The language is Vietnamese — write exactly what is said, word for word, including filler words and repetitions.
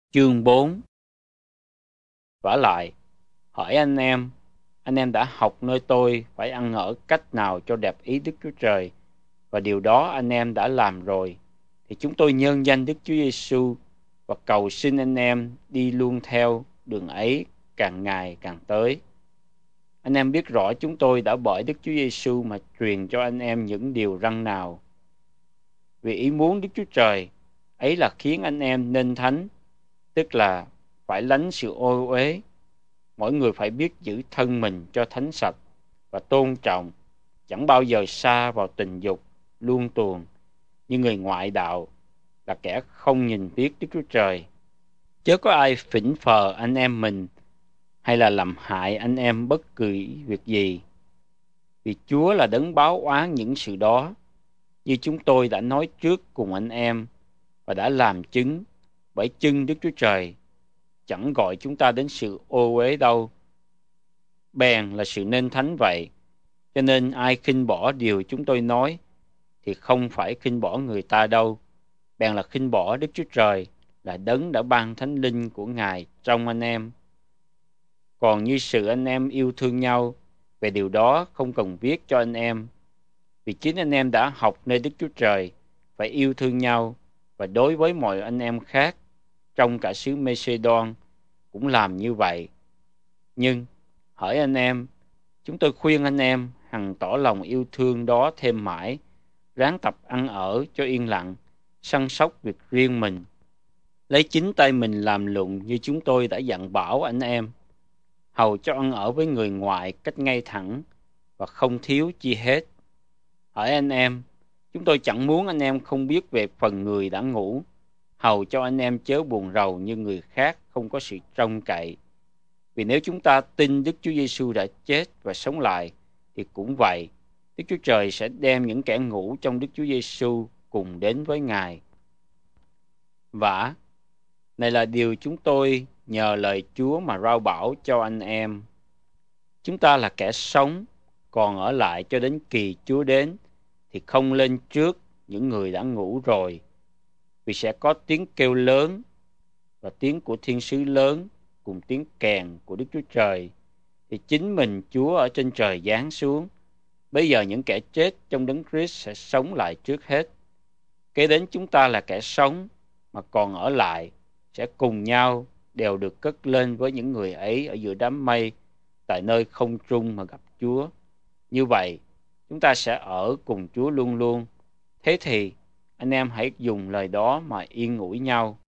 Chương bốn. Vả lại, hỏi anh em, anh em đã học nơi tôi phải ăn ở cách nào cho đẹp ý Đức Chúa Trời, và điều đó anh em đã làm rồi, thì chúng tôi nhân danh Đức Chúa Giêsu và cầu xin anh em đi luôn theo đường ấy càng ngày càng tới. Anh em biết rõ chúng tôi đã bởi Đức Chúa Giêsu mà truyền cho anh em những điều răn nào. Vì ý muốn Đức Chúa Trời ấy là khiến anh em nên thánh, tức là phải lánh sự ô uế. Mỗi người phải biết giữ thân mình cho thánh sạch và tôn trọng, chẳng bao giờ sa vào tình dục, luông tuồng như người ngoại đạo, là kẻ không nhìn biết Đức Chúa Trời. Chớ có ai phỉnh phờ anh em mình hay là làm hại anh em bất cứ việc gì, vì Chúa là đấng báo oán những sự đó, như chúng tôi đã nói trước cùng anh em và đã làm chứng bởi chân Đức Chúa Trời chẳng gọi chúng ta đến sự ô uế đâu, bèn là sự nên thánh vậy. Cho nên ai khinh bỏ điều chúng tôi nói thì không phải khinh bỏ người ta đâu, bèn là khinh bỏ Đức Chúa Trời, là đấng đã ban thánh linh của Ngài trong anh em. Còn như sự anh em yêu thương nhau, về điều đó không cần viết cho anh em, vì chính anh em đã học nơi Đức Chúa Trời phải yêu thương nhau, và đối với mọi anh em khác trong cả xứ Macedon cũng làm như vậy. Nhưng hỡi anh em, chúng tôi khuyên anh em hằng tỏ lòng yêu thương đó thêm mãi, ráng tập ăn ở cho yên lặng, săn sóc việc riêng mình, lấy chính tay mình làm lụng như chúng tôi đã dặn bảo anh em, hầu cho ăn ở với người ngoại cách ngay thẳng và không thiếu chi hết. Hỡi anh em, chúng tôi chẳng muốn anh em không biết về phần người đã ngủ, hầu cho anh em chớ buồn rầu như người khác không có sự trông cậy. Vì nếu chúng ta tin Đức Chúa Giêsu đã chết và sống lại, thì cũng vậy, Đức Chúa Trời sẽ đem những kẻ ngủ trong Đức Chúa Giêsu cùng đến với Ngài. Vả, này là điều chúng tôi nhờ lời Chúa mà rao bảo cho anh em. Chúng ta là kẻ sống, còn ở lại cho đến kỳ Chúa đến, thì không lên trước những người đã ngủ rồi. Vì sẽ có tiếng kêu lớn và tiếng của thiên sứ lớn cùng tiếng kèn của Đức Chúa Trời, thì chính mình Chúa ở trên trời giáng xuống. Bây giờ những kẻ chết trong đấng Christ sẽ sống lại trước hết. Kế đến chúng ta là kẻ sống mà còn ở lại sẽ cùng nhau đều được cất lên với những người ấy ở giữa đám mây tại nơi không trung mà gặp Chúa. Như vậy, chúng ta sẽ ở cùng Chúa luôn luôn. Thế thì, anh em hãy dùng lời đó mà yên ủi nhau.